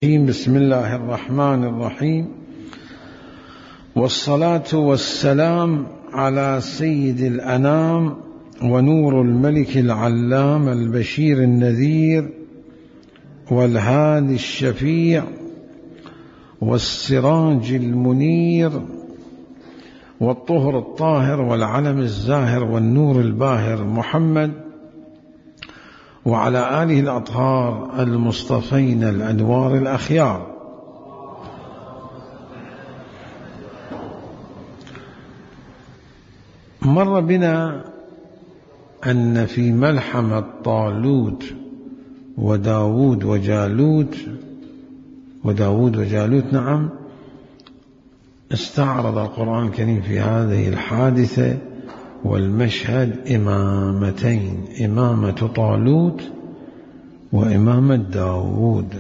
بسم الله الرحمن الرحيم، والصلاة والسلام على سيد الأنام ونور الملك العلام البشير النذير والهادي الشفيع والسراج المنير والطهر الطاهر والعلم الزاهر والنور الباهر محمد وعلى آله الأطهار المصطفين الأنوار الأخيار. مر بنا أن في ملحمة طالوت وداود وجالوت نعم، استعرض القرآن الكريم في هذه الحادثة والمشهد إمامتين، إمامة طالوت وإمامة داود،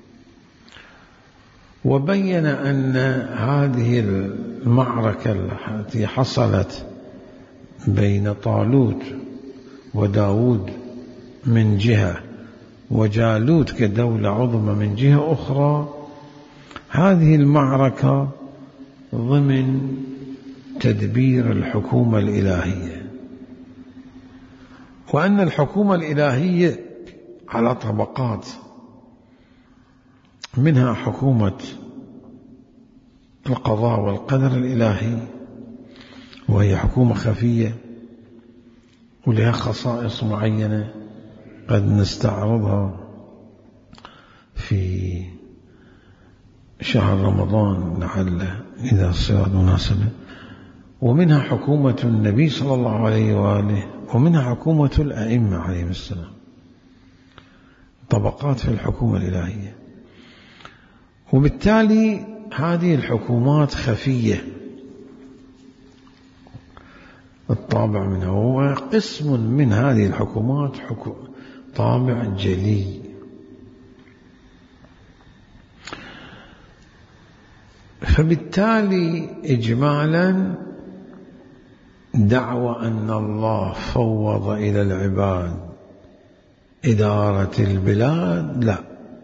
وبين أن هذه المعركة التي حصلت بين طالوت وداود من جهة وجالوت كدولة عظمى من جهة أخرى، هذه المعركة ضمن تدبير الحكومة الإلهية، وأن الحكومة الإلهية على طبقات، منها حكومة القضاء والقدر الإلهي وهي حكومة خفية ولها خصائص معينة قد نستعرضها في شهر رمضان لعله إذا صارت مناسبة، ومنها حكومة النبي صلى الله عليه وآله، ومنها حكومة الأئمة عليهم السلام، طبقات في الحكومة الإلهية. وبالتالي هذه الحكومات خفية الطابع منها، وقسم من هذه الحكومات طابع جلي. فبالتالي إجمالا دعوى أن الله فوض إلى العباد إدارة البلاد لا،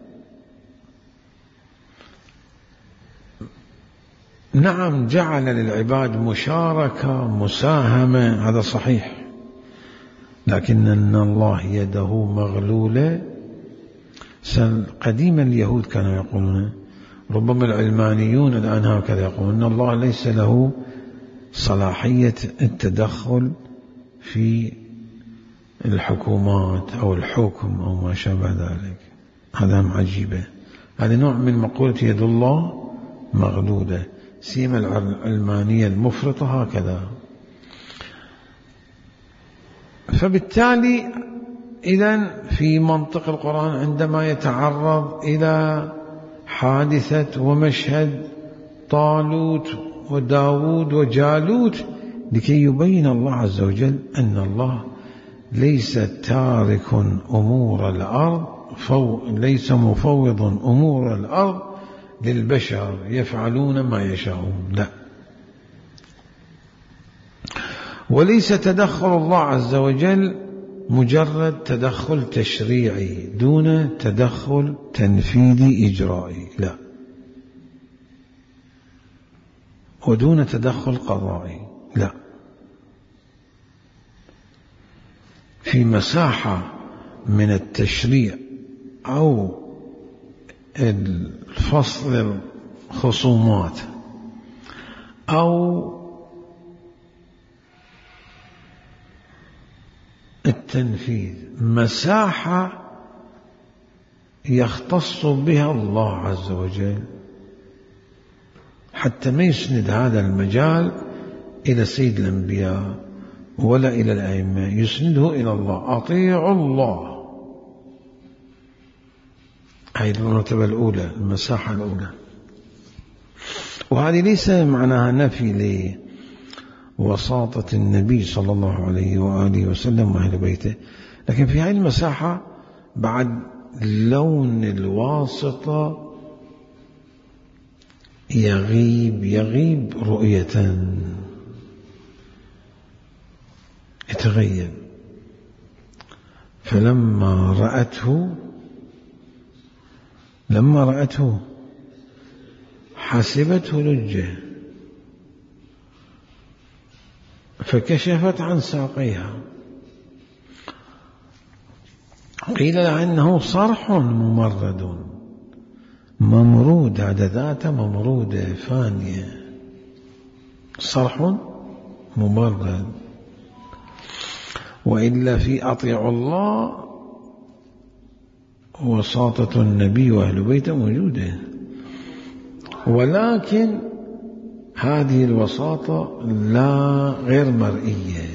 نعم جعل للعباد مشاركة مساهمة، هذا صحيح، لكن أن الله يده مغلولة. قديما اليهود كانوا يقولون، ربما العلمانيون الآن هكذا يقولون، أن الله ليس له صلاحية التدخل في الحكومات أو الحكم أو ما شابه ذلك. هذا عجيبة، هذا نوع من مقولة يد الله مغلولة، سيما العلمانية المفرطة هكذا. فبالتالي إذن في منطق القرآن عندما يتعرض إلى حادثة ومشهد طالوت وداود وجالوت، لكي يبين الله عز وجل أن الله ليس تارك أمور الأرض، ليس مفوض أمور الأرض للبشر يفعلون ما يشاءون، لا، وليس تدخل الله عز وجل مجرد تدخل تشريعي دون تدخل تنفيذي إجرائي، لا، ودون تدخل قضائي، لا، في مساحة من التشريع أو الفصل الخصومات أو التنفيذ، مساحة يختص بها الله عز وجل، حتى ما يسند هذا المجال إلى سيد الأنبياء ولا إلى الأئمة، يسنده إلى الله، أطيعوا الله. هذه المرتبة الأولى، المساحة الأولى، وهذه ليس معناها نفي لوساطة النبي صلى الله عليه وآله وسلم وأهل بيته، لكن في هذه المساحة بعد لون الواسطة يغيب رؤية، يتغير. فلما رأته لما رأته حسبته لجة فكشفت عن ساقيها، قيل لها إنه صرح ممرد ممرود، هذا ذات ممرودة فانية، صرح ممرد. وإلا في أطيع الله وساطة النبي وأهل بيته موجودة، ولكن هذه الوساطة لا غير مرئية،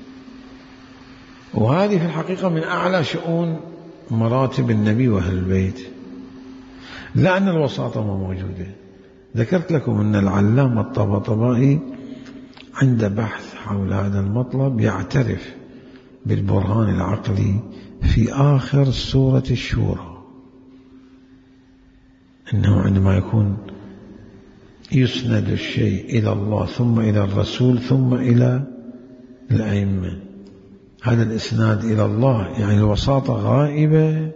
وهذه في الحقيقة من أعلى شؤون مراتب النبي وأهل البيت، لأن الوساطة ما موجودة. ذكرت لكم أن العلامة الطباطبائي عند بحث حول هذا المطلب يعترف بالبرهان العقلي في آخر سورة الشورى، إنه عندما يكون يسند الشيء إلى الله ثم إلى الرسول ثم إلى الأئمة، هذا الإسناد إلى الله يعني الوساطة غائبة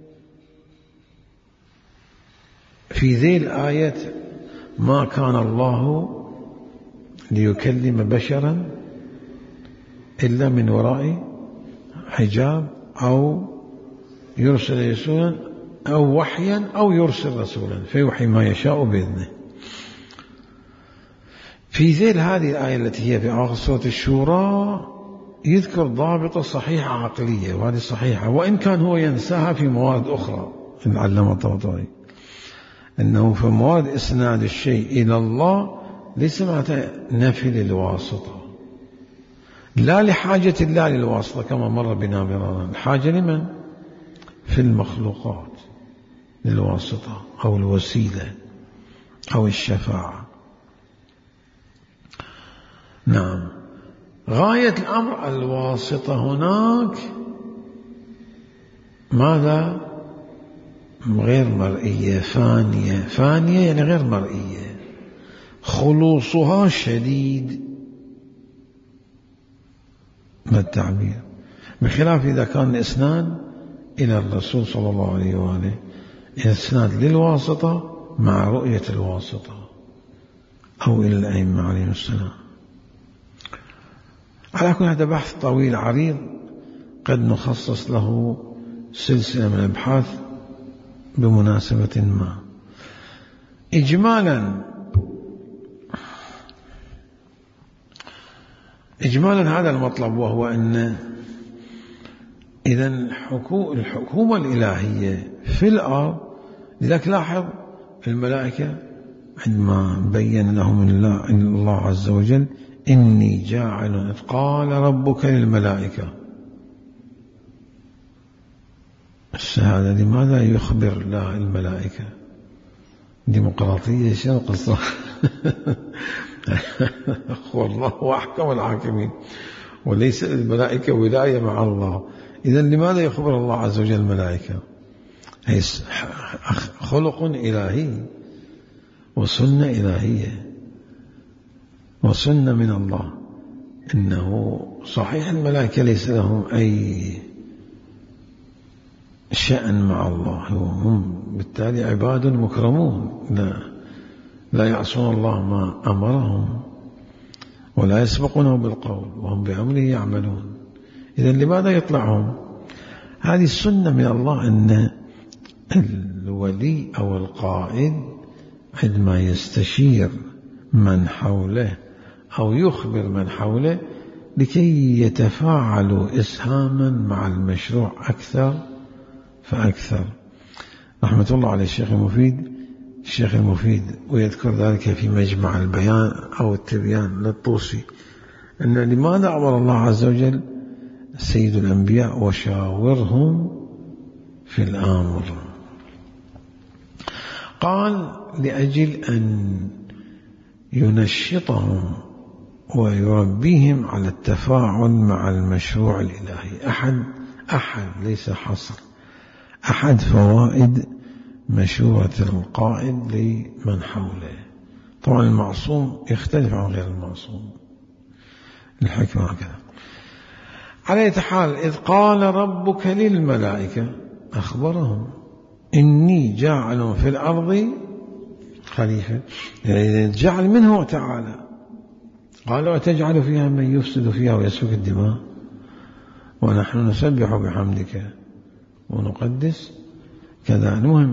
في ذي الآية. ما كان الله ليكلم بشرا إلا من وراء حجاب أو يرسل رسولا أو وحيا أو يرسل رسولا فيوحي ما يشاء بإذنه. في ذيل هذه الآية التي هي في آخر سورة الشورى يذكر ضابطة صحيحة عقلية، وهذه صحيحة وإن كان هو ينساها في موارد أخرى. العلامة الطباطبائي أنه في موارد إسناد الشيء إلى الله ليس معناته نفي للواسطة، لا لحاجة الله للواسطة كما مر بنا مرارا، الحاجة لمن؟ في المخلوقات للواسطة أو الوسيلة أو الشفاعة. نعم، غاية الأمر الواسطة هناك ماذا؟ غير مرئية، فانية. فانية يعني غير مرئية، خلوصها شديد ما التعبير، بخلاف إذا كان الإسناد إلى الرسول صلى الله عليه وآله، إسناد للواسطة مع رؤية الواسطة أو إلى الأئمة عليهم السلام. على كل هذا بحث طويل عريض قد نخصص له سلسلة من الأبحاث بمناسبة ما. إجمالا هذا المطلب، وهو أن إذا الحكومة الإلهية في الأرض، لذلك لاحظ الملائكة عندما بين لهم الله عز وجل إني جاعل، إذ قال ربك للملائكة، الشهادة لماذا يخبر الله الملائكة؟ ديمقراطية شنو القصة؟ والله أحكم الحاكمين وليس الملائكة ولاية مع الله، إذن لماذا يخبر الله عز وجل الملائكة؟ هي خلق إلهي وسنة إلهية وسنة من الله، إنه صحيح الملائكة ليس لهم أي شأن مع الله، هم بالتالي عباد مكرمون لا يعصون الله ما أمرهم ولا يسبقونه بالقول وهم بأمره يعملون. إذن لماذا يطلعهم؟ هذه السنة من الله، أن الولي أو القائد عندما يستشير من حوله أو يخبر من حوله لكي يتفاعلوا إسهاما مع المشروع أكثر فأكثر. رحمة الله على الشيخ المفيد ويذكر ذلك في مجمع البيان أو التبيان للطوسي، أن لماذا أمر الله عز وجل سيد الأنبياء وشاورهم في الأمر؟ قال لأجل أن ينشطهم ويربيهم على التفاعل مع المشروع الإلهي. أحد ليس حصر، أحد فوائد مشورة القائد لمن حوله. طبعا المعصوم يختلف عن غير المعصوم، الحكمة هكذا. على أي حال، إذ قال ربك للملائكة أخبرهم إني جاعل في الأرض خليفة، يعني الجعل منه تعالى. قال وتجعل فيها من يفسد فيها ويسفك الدماء ونحن نسبح بحمدك ونقدس كذا. المهم،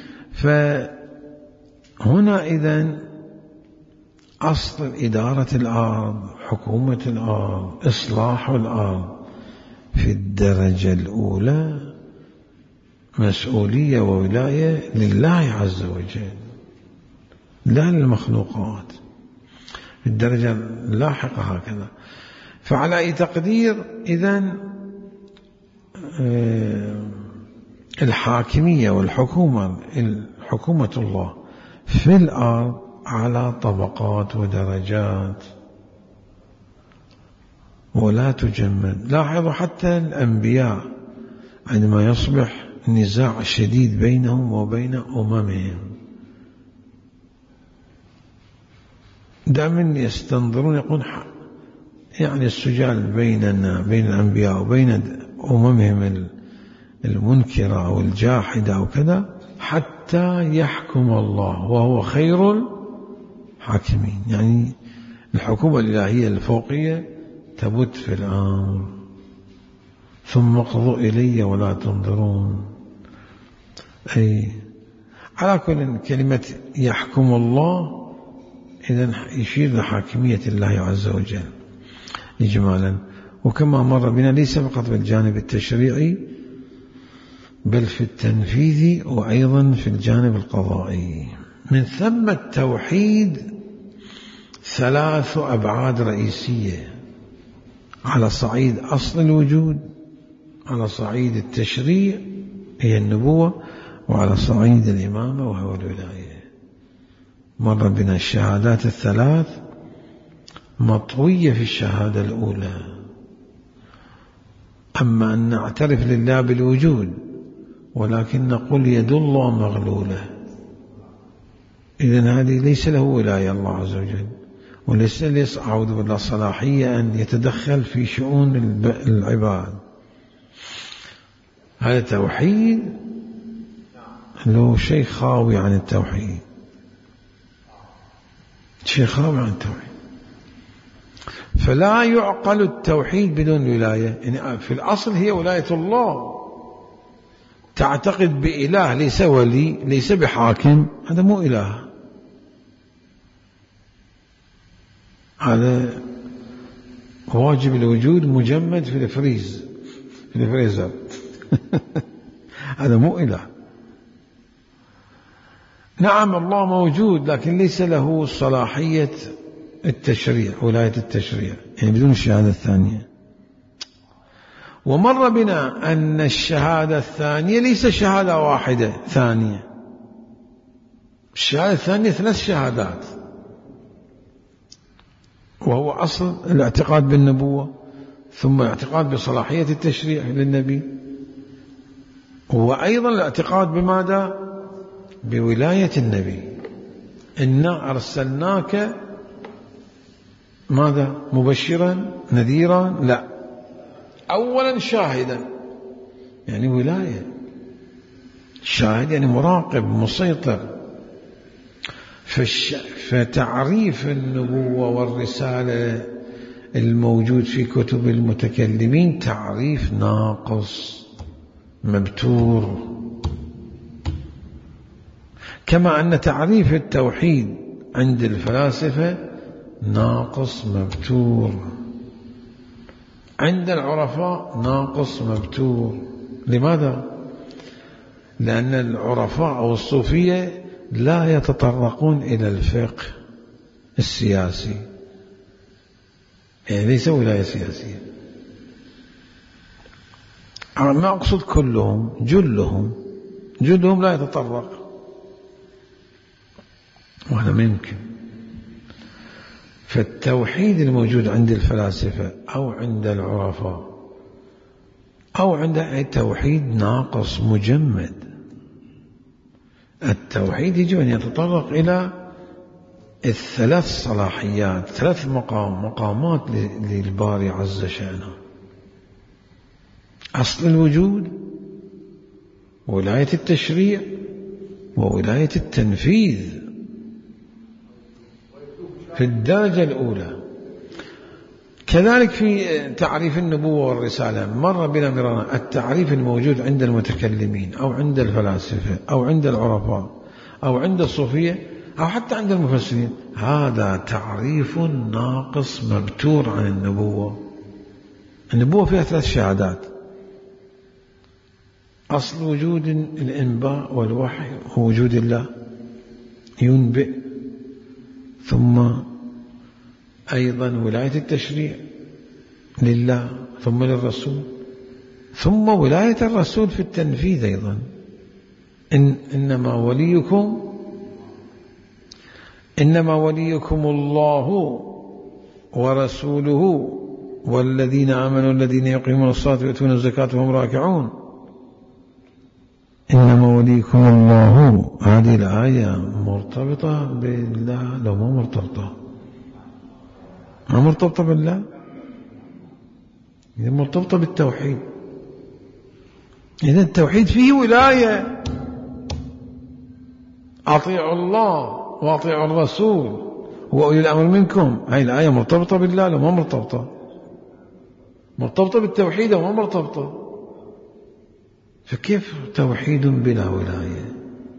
فهنا إذن أصل إدارة الأرض، حكومة الأرض، إصلاح الأرض في الدرجة الأولى مسؤولية وولاية لله عز وجل، لا للمخلوقات. في الدرجة اللاحقة هكذا. فعلى أي تقدير إذن الحاكمية والحكومة، حكومة الله في الأرض على طبقات ودرجات ولا تجمد. لاحظوا حتى الأنبياء عندما يصبح نزاع شديد بينهم وبين أممهم دائما يستنظرون، يقول يعني السجال بيننا بين الأنبياء وبين أممهم المنكرة أو الجاحدة أو كذا حتى يحكم الله وهو خير الحاكمين. يعني الحكومة الإلهية الفوقية تبت في الأمر، ثم اقضوا إلي ولا تنظرون. أي على كل كلمة يحكم الله إذن يشير لحاكمية الله عز وجل إجمالا. وكما مر بنا ليس فقط بالجانب التشريعي بل في التنفيذ وأيضا في الجانب القضائي. من ثم التوحيد 3 أبعاد رئيسية على صعيد أصل الوجود، على صعيد التشريع هي النبوة، وعلى صعيد الإمامة وهو الولاية. مر بنا الشهادات 3 مطوية في الشهادة الأولى. أما أن نعترف لله بالوجود ولكن نقول يد الله مغلولة، إذن هذه ليس له ولاية الله عز وجل، وليس أعوذ بالله صلاحية أن يتدخل في شؤون العباد. هذا توحيد له شيء خاوي عن التوحيد، شيء خاوي عن التوحيد. فلا يعقل التوحيد بدون ولاية. يعني في الأصل هي ولاية الله. تعتقد بإله ليس ولي ليس بحاكم، هذا مو إله، هذا واجب الوجود مجمد في الفريزر هذا مو إله. نعم الله موجود لكن ليس له صلاحية التشريع، ولاية التشريع، يعني بدون الشهادة الثانية. ومر بنا أن الشهادة الثانية ليس شهادة واحدة ثانية، الشهادة الثانية 3 شهادات، وهو أصل الاعتقاد بالنبوة، ثم الاعتقاد بصلاحية التشريع للنبي، وأيضا الاعتقاد بماذا؟ بولاية النبي. إنا أرسلناك ماذا؟ مبشرا نذيرا؟ لا، أولا شاهدا، يعني ولاية. شاهد يعني مراقب مسيطر. فتعريف النبوة والرسالة الموجود في كتب المتكلمين تعريف ناقص مبتور، كما أن تعريف التوحيد عند الفلاسفة ناقص مبتور، عند العرفاء ناقص مبتور. لماذا؟ لأن العرفاء أو الصوفية لا يتطرقون إلى الفقه السياسي، يعني ليس ولاية سياسية. ما أقصد كلهم، جلهم لا يتطرق، وهذا ممكن. فالتوحيد الموجود عند الفلاسفة أو عند العرفاء أو عند التوحيد ناقص مجمد. التوحيد يجب أن يتطرق إلى 3 صلاحيات، 3 مقامات للباري عز شأنه: أصل الوجود، ولاية التشريع وولاية التنفيذ في الدرجة الأولى. كذلك في تعريف النبوة والرسالة مر بنا مرارا التعريف الموجود عند المتكلمين أو عند الفلاسفة أو عند العرفاء أو عند الصوفية أو حتى عند المفسرين، هذا تعريف ناقص مبتور عن النبوة. النبوة فيها 3 شهادات: أصل وجود الإنباء والوحي هو وجود الله ينبئ، ثم أيضا ولاية التشريع لله ثم للرسول، ثم ولاية الرسول في التنفيذ أيضا. إنما وليكم الله ورسوله والذين آمنوا الذين يقيمون الصلاة ويؤتون الزكاة وهم راكعون. إنما وليكم الله، هذه الآية مرتبطة بالله لو ما مرتبطة؟ ما مرتبطة بالله، إذا مرتبطة بالتوحيد. إذا التوحيد فيه ولاية، أطيعوا الله وأطيعوا الرسول وأولي الأمر منكم. هاي الآية مرتبطة بالله لو ما مرتبطة؟ مرتبطة بالتوحيد وما مرتبطة. فكيف توحيد بلا ولاية؟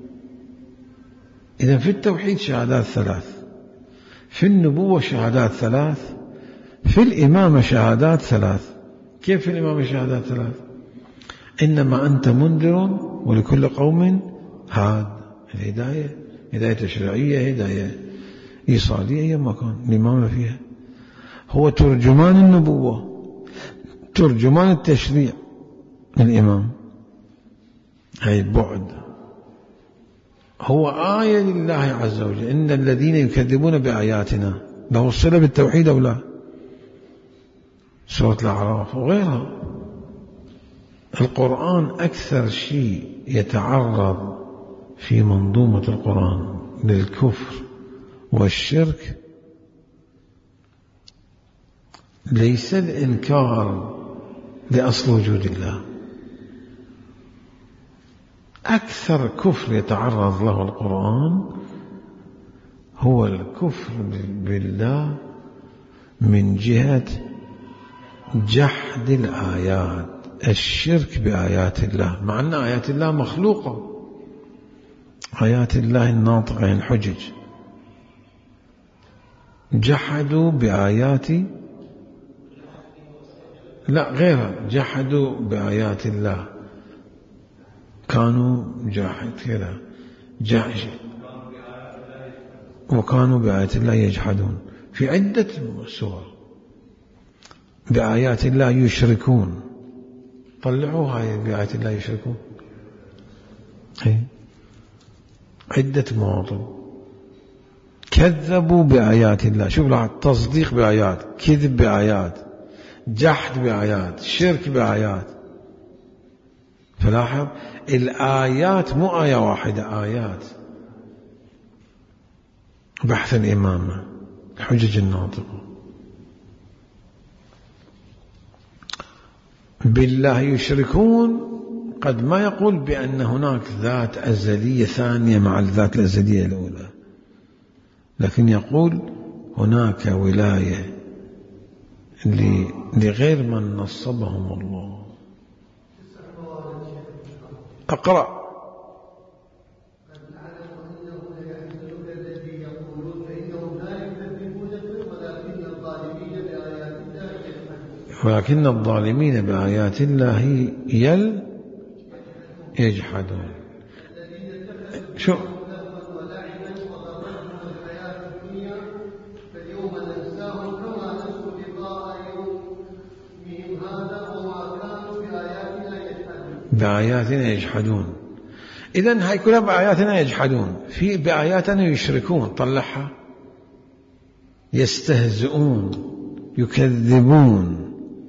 إذا في التوحيد شهادات 3، في النبوة شهادات 3، في الإمامة شهادات 3. كيف في الإمامة شهادات 3؟ إنما أنت منذر ولكل قوم هاد. الهداية هداية تشريعية، هداية إيصالية، أي مكان الإمامة فيها. هو ترجمان النبوة، ترجمان التشريع الإمام. هاي بعد، هو آية لله عز وجل. إن الذين يكذبون بآياتنا، له الصلة بالتوحيد أو لا؟ سورة الأعراف وغيرها. القرآن أكثر شيء يتعرض في منظومة القرآن للكفر والشرك ليس الإنكار لأصل وجود الله. أكثر كفر يتعرض له القرآن هو الكفر بالله من جهة جحد الآيات، الشرك بآيات الله، مع أن آيات الله مخلوقة، آيات الله الناطقة الحجج. جحدوا بآيات، لا غيرها، جحدوا بآيات الله، كانوا جاحد كذا وكانوا بآيات الله يجحدون. في عدة سور بآيات الله يشركون. طلعوا هاي بآيات الله يشركون، عدة مواطن. كذبوا بآيات الله، شوف لاحظ، تصديق بآيات، كذب بآيات، جحد بآيات، شرك بآيات. فلاحظ الآيات مو آية واحدة، آيات. بحث الإمامة، الحجج الناطقة. بالله يشركون، قد ما يقول بأن هناك ذات أزلية ثانية مع الذات الأزلية الأولى، لكن يقول هناك ولاية لغير من نصبهم الله. أقرأ. ولكن الظالمين بآيات الله يجحدون. شو بآياتنا يجحدون؟ إذن هاي كلها بآياتنا يجحدون. في بآياتنا يشركون، طلعها، يستهزئون، يكذبون.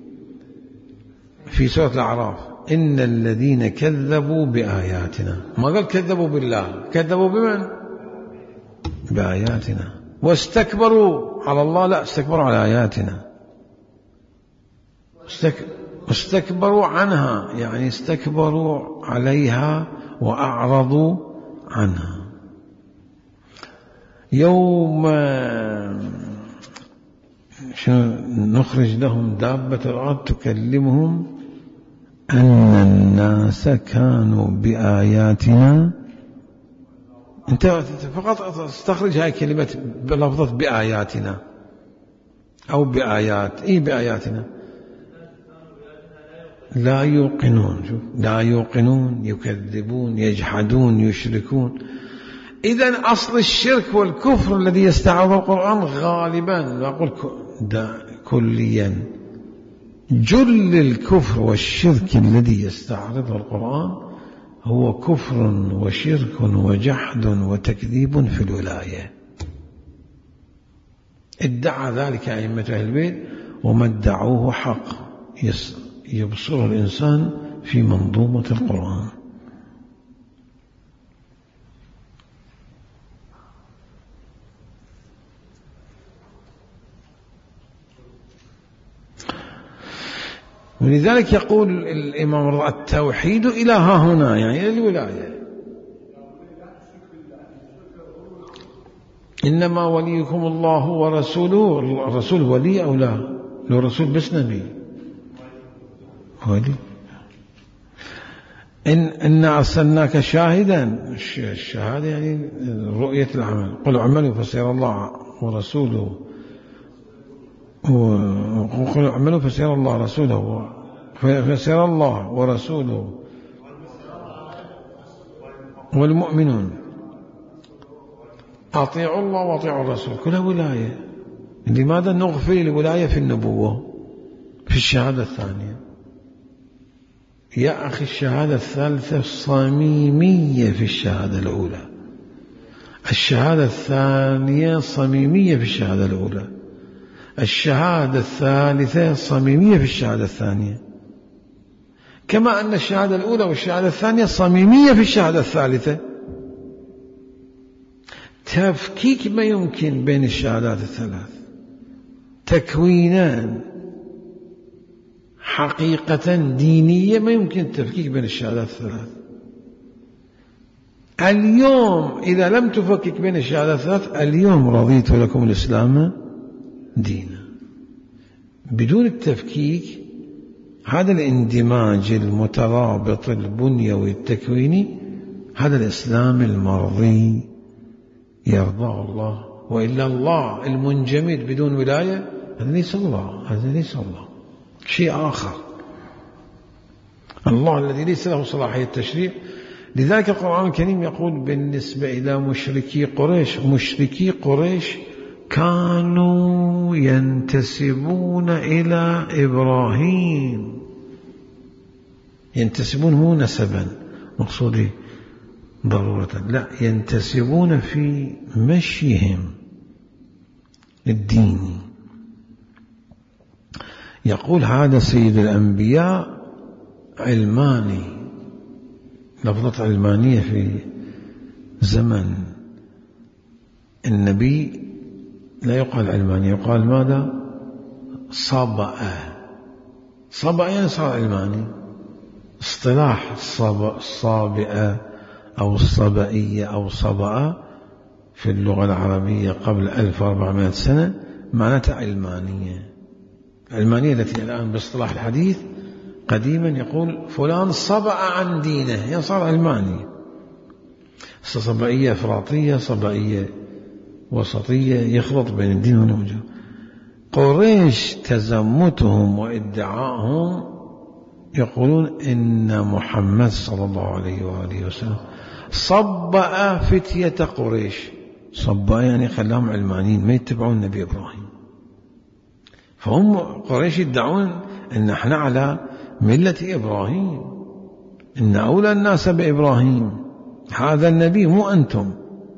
في سورة الأعراف إن الذين كذبوا بآياتنا، ما قال كذبوا بالله، كذبوا بمن؟ بآياتنا. واستكبروا على الله، لا، استكبروا على آياتنا، استكبروا عنها، يعني استكبروا عليها وأعرضوا عنها. يوم نخرج لهم دابة الأرض تكلمهم أن الناس كانوا بآياتنا. أنت فقط استخرج هاي كلمة بلفظة بآياتنا أو بآيات. إيه بآياتنا؟ لا يوقنون. شوف، لا يوقنون، يكذبون، يجحدون، يشركون. إذن أصل الشرك والكفر الذي يستعرض القرآن غالبا، لا أقول كليا، جل الكفر والشرك الذي يستعرضه القرآن هو كفر وشرك وجحد وتكذيب في الولاية. ادعى ذلك أئمة أهل البيت، وما ادعوه حق يبصر الإنسان في منظومة القرآن. ولذلك يقول الإمام التوحيد إلى ها هنا، يعني إلى الولاية. إنما وليكم الله ورسوله. الرسول ولي أو لا؟ لو رسول بس نبي ولي. إن أرسلناك شاهدا. الشهادة يعني رؤية العمل. قل اعملوا فسيرى الله ورسوله، وقل اعملوا فسيرى الله رسوله، فسيرى الله ورسوله والمؤمنون أطيعوا الله وأطيعوا الرسول. كلها ولاية. لماذا نغفل الولاية في النبوة في الشهادة الثانية؟ يا أخي الشهادة الثالثة صميمية في الشهادة الأولى، الشهادة الثانية صميمية في الشهادة الأولى، الشهادة الثالثة صميمية في الشهادة الثانية، كما أن الشهادة الأولى والشهادة الثانية صميمية في الشهادة الثالثة. تفكيك ما يمكن بين الشهادات الثلاث، تكوينان حقيقة دينية ما يمكن التفكيك بين الشهادات الثلاث. اليوم إذا لم تفكك بين الشهادات الثلاث، اليوم رضيت لكم الإسلام دينا. بدون التفكيك، هذا الاندماج المترابط البنيوي التكويني، هذا الإسلام المرضي يرضاه الله. وإلا الله المنجمد بدون ولاية هذا ليس الله، هذا ليس الله، شيء آخر. الله الذي ليس له صلاحية التشريع. لذلك القرآن الكريم يقول بالنسبة إلى مشركي قريش، مشركي قريش كانوا ينتسبون إلى إبراهيم. ينتسبون مو نسبا مقصودي ضرورة، لا، ينتسبون في مشيهم الديني. يقول هذا سيد الأنبياء علماني، لفظة علمانية في زمن النبي لا يقال علماني، يقال ماذا؟ صبأ. صبأ يعني صار علماني. اصطلاح الصابئة أو الصبئية أو صبأ في اللغة العربية قبل 1400 سنة معناتها علمانية. العلمانية التي الآن باصطلاح الحديث قديما يقول فلان صبأ عن دينه، يعني صار علماني. صبئية إفراطية، صبئية وسطية، يخلط بين الدين والنبوة. قريش تزمتهم وادعاءهم يقولون إن محمد صلى الله عليه وآله وسلم صبأ فتية قريش. صبأ يعني خلاهم علمانيين ما يتبعون النبي إبراهيم. فهم قريش يدعون أن احنا على ملة إبراهيم، إن أولى الناس بإبراهيم، هذا النبي مو أنتم.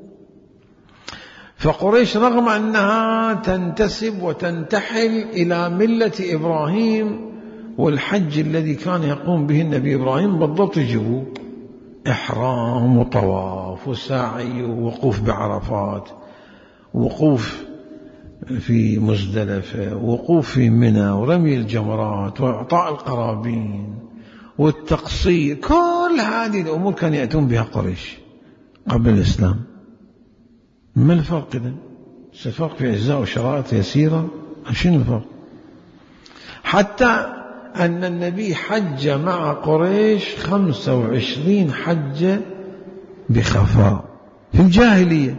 فقريش رغم أنها تنتسب وتنتحل إلى ملة إبراهيم والحج الذي كان يقوم به النبي إبراهيم بالضبط يجيبوا إحرام وطواف وسعي ووقوف بعرفات، وقوف في مزدلفة، وقوف في منى، ورمي الجمرات، وإعطاء القرابين، والتقصير، كل هذه الأمور كان يأتون بها قريش قبل الإسلام. ما الفرق إذن؟ الفرق في أجزاء وشرائط يسيرة. شنو الفرق؟ حتى أن النبي حج مع قريش 25 حجة بخفاء في الجاهلية،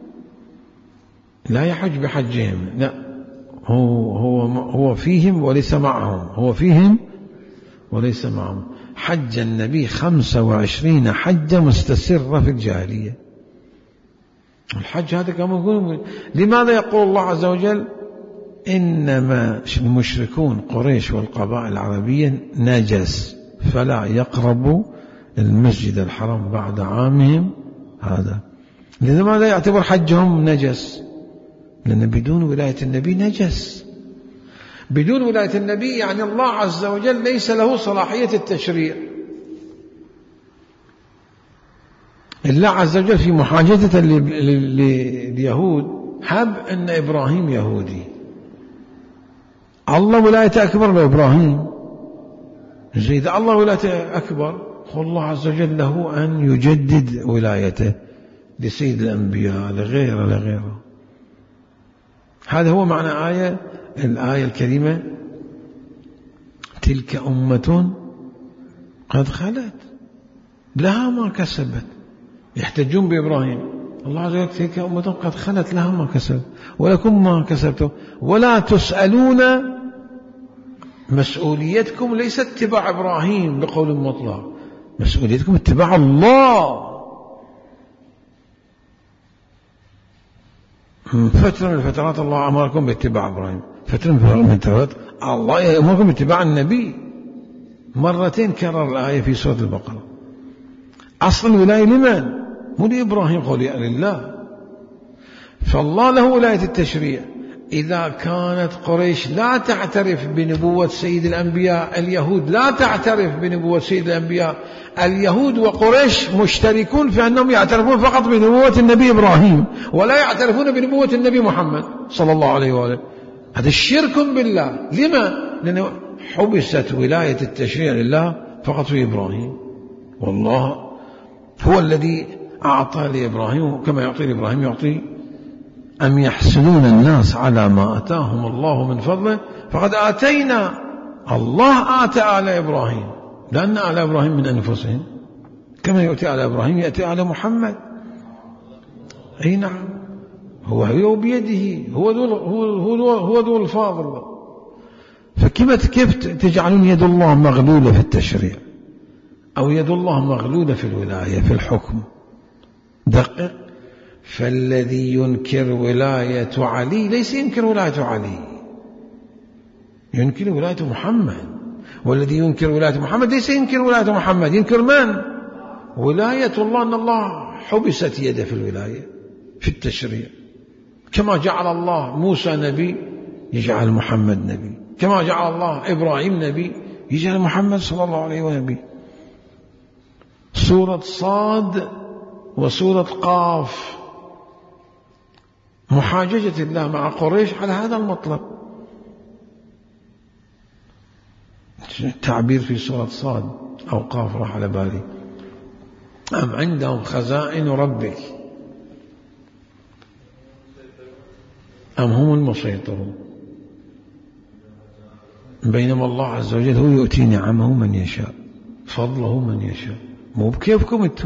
لا يحج بحجهم، لا، هو فيهم وليس معهم، هو فيهم وليس معهم. حج النبي 25 حجة مستسرة في الجاهلية. الحج هذا كما يقول. لماذا يقول الله عز وجل إنما المشركون قريش والقبائل العربية نجس فلا يقربوا المسجد الحرام بعد عامهم هذا؟ لماذا يعتبر حجهم نجس؟ لأن بدون ولاية النبي نجس. بدون ولاية النبي يعني الله عز وجل ليس له صلاحية التشريع. الله عز وجل في محاججة لليهود حب أن إبراهيم يهودي، الله ولايته أكبر لإبراهيم. إذا الله ولايته أكبر، الله عز وجل له أن يجدد ولايته لسيد الأنبياء لغيره. هذا هو معنى الآية الكريمة: تلك أمة قد خلت لها ما كسبت. يحتجون بإبراهيم، الله عز وجل: تلك أمة قد خلت لها ما كسبت ولكم ما كسبتم ولا تسألون. مسؤوليتكم ليست اتباع إبراهيم بقول مطلق، مسؤوليتكم اتباع الله. فترة من الفترات الله أمركم باتباع إبراهيم، فترة من الفترات الله يأمركم باتباع النبي. مرتين كرر الآية في سورة البقرة. أصل الولاية لمن؟ مو لإبراهيم، قول لله. فالله له ولاية التشريع. إذا كانت قريش لا تعترف بنبوة سيد الأنبياء، اليهود لا تعترف بنبوة سيد الأنبياء، اليهود وقريش مشتركون في أنهم يعترفون فقط بنبوة النبي إبراهيم ولا يعترفون بنبوة النبي محمد صلى الله عليه وآله. هذا الشرك بالله. لما؟ لأنه حبست ولاية التشريع لله فقط في إبراهيم، والله هو الذي أعطى لإبراهيم كما يعطي لإبراهيم يعطي. أم يحسدون الناس على ما أتاهم الله من فضله فقد آتينا. الله آتى على إبراهيم، لأن على إبراهيم من أنفسهم، كما يؤتي على إبراهيم يأتي على محمد. أي نعم، هو بيده، هو ذو الفاضل. فكيف تجعلون يد الله مغلولة في التشريع أو يد الله مغلولة في الولاية في الحكم؟ دقق. فالذي ينكر ولاية علي ليس ينكر ولاية علي، ينكر ولاية محمد. والذي ينكر ولاية محمد ليس ينكر ولاية محمد، ينكر من؟ ولاية الله، أن الله حبست يده في الولاية في التشريع. كما جعل الله موسى نبي يجعل محمد نبي، كما جعل الله إبراهيم نبي يجعل محمد صلى الله عليه وسلم. سورة صاد وسورة قاف محاججة الله مع قريش على هذا المطلب. التعبير في سورة صاد أو قاف راح على بالي: أم عندهم خزائن ربك أم هم المسيطرون. بينما الله عز وجل هو يؤتي نعمه من يشاء، فضله من يشاء. مو بكيفكم انتم.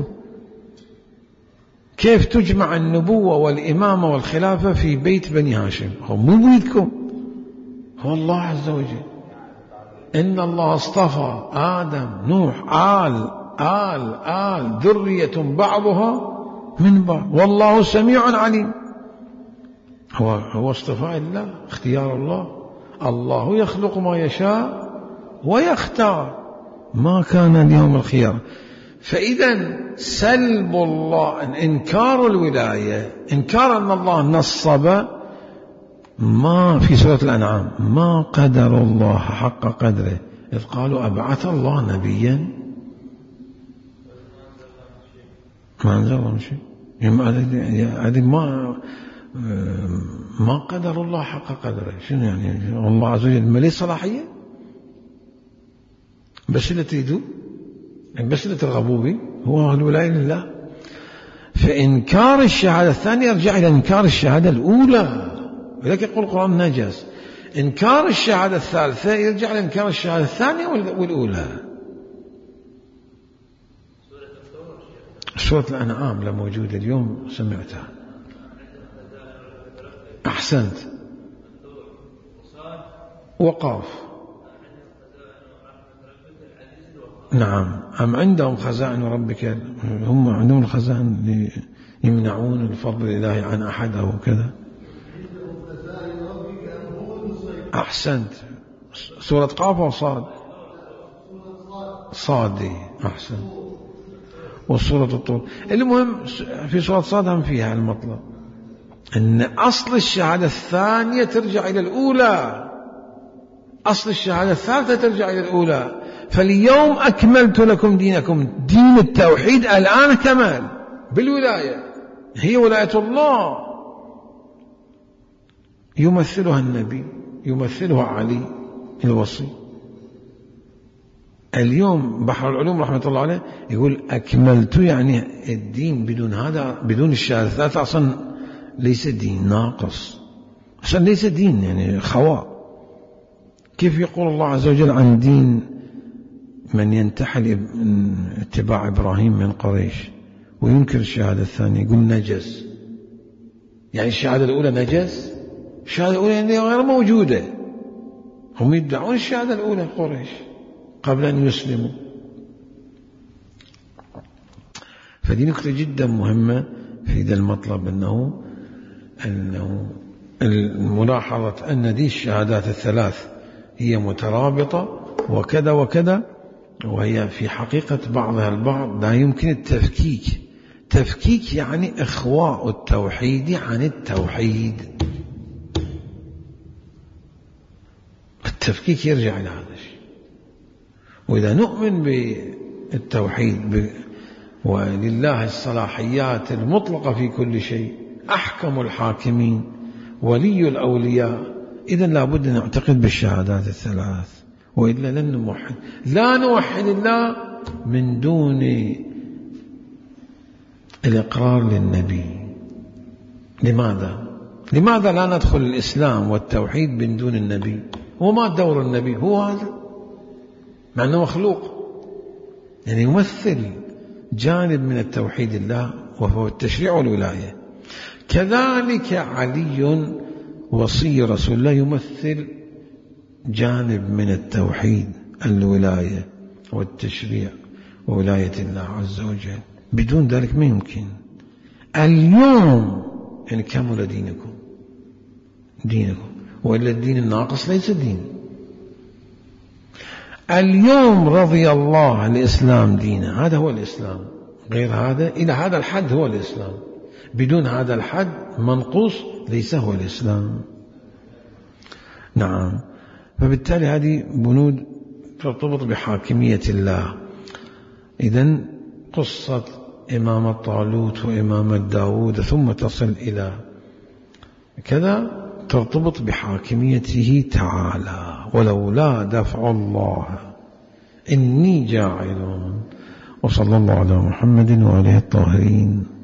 كيف تجمع النبوة والإمامة والخلافة في بيت بني هاشم؟ هو مو بيدكم، هو الله عز وجل. إن الله اصطفى آدم نوح آل ذرية بعضها من بعض والله سميع عليم. هو اصطفاء الله، اختيار الله. الله يخلق ما يشاء ويختار، ما كان اليوم الخيار. فإذا سلب الله، إنكار الولاية، إنكار أن الله نصب، ما في سورة الأنعام: ما قدر الله حق قدره إذ قالوا أبعث الله نبيا. ما أنزل الله شيء. هذه ما قدر الله حق قدره. شنو يعني؟ الله عز وجل ما له صلاحية؟ بس اللي تريدوا بسلة الغبوبي هو الولاية لله. فإنكار الشهادة الثانية يرجع إلى إنكار الشهادة الأولى، ولذلك يقول القرآن نجس. إنكار الشهادة الثالثة يرجع إلى إنكار الشهادة الثانية والأولى. سورة الأنعام لا موجودة اليوم سمعتها. أحسنت. وقاف. نعم. أم عندهم خزائن ربك، هم عندهم الخزائن يمنعون الفضل الإلهي عن أحد أو كذا. أحسنت. سورة قاف وصاد. صادي. أحسنت. والسورة الطول. المهم في سورة صاد هم فيها المطلب أن أصل الشهادة الثانية ترجع إلى الأولى، أصل الشهادة الثالثة ترجع إلى الأولى. فاليوم أكملت لكم دينكم، دين التوحيد الآن كمال بالولاية، هي ولاية الله يمثلها النبي، يمثلها علي الوصي. اليوم بحر العلوم رحمة الله عليه يقول أكملت، يعني الدين بدون هذا، بدون الشهادة الثالثة أصلا ليس دين، ناقص أصلا، ليس دين، يعني خواء. كيف يقول الله عز وجل عن دين من ينتحل اتباع إبراهيم من قريش وينكر الشهادة الثانية، يقول نجس، يعني الشهادة الأولى نجس، الشهادة الأولى يعني غير موجودة. هم يدعون الشهادة الأولى قريش قبل أن يسلموا. فدي نقطة جدا مهمة في ذا المطلب، أنه الملاحظة أن دي الشهادات الثلاث هي مترابطة وكذا وكذا، وهي في حقيقة بعضها البعض لا يمكن التفكيك. تفكيك يعني إخواء التوحيد عن التوحيد. التفكيك يرجع إلى هذا الشيء. وإذا نؤمن بالتوحيد ولله الصلاحيات المطلقة في كل شيء، أحكم الحاكمين، ولي الأولياء، إذن لابد أن نعتقد بالشهادات الثلاث، وإلا لن نوحد. لا نوحد الله من دون الإقرار للنبي. لماذا لا ندخل الإسلام والتوحيد من دون النبي؟ وما دور النبي؟ هو هذا، مع أنه مخلوق، يعني يمثل جانب من التوحيد الله وهو التشريع والولاية. كذلك علي وصي رسول الله يمثل جانب من التوحيد، الولاية والتشريع وولاية الله عز وجل. بدون ذلك ما يمكن. اليوم يعني كمل دينكم، وإلا الدين الناقص ليس دين. اليوم رضي الله الإسلام دينا، هذا هو الإسلام. غير هذا إلى هذا الحد هو الإسلام، بدون هذا الحد منقوص ليس هو الإسلام. نعم. فبالتالي هذه بنود ترتبط بحاكمية الله. إذن قصة إمامة طالوت وإمامة داود ثم تصل إلى كذا ترتبط بحاكميته تعالى. ولولا دفع الله إني جاعل. وصلى الله على محمد وآله الطاهرين.